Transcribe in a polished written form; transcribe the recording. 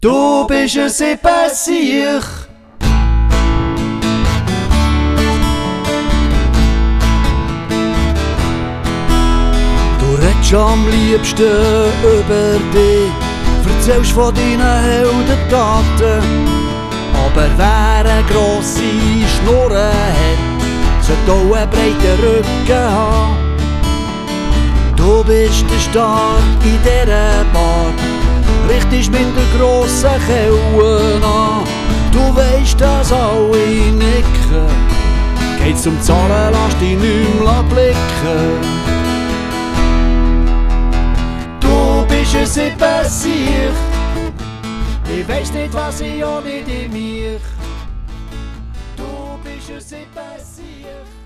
Du bist ein Siebensiech. Du redest am liebsten über dich, erzählst von deinen Heldentaten. Aber wer eine grosse Schnurre hat, sollte auch einen breiten Rücken haben. Du bist der Star in dieser Bar, richtest mit der grossen Kelle an. Du weisst, dass alle nicken, geht's um Zahlen, lass dich nicht mehr blicken. Du bist ein Siebensiech, ich weiss nicht, was ich auch nicht in mir. Du bist ein Siebensiech.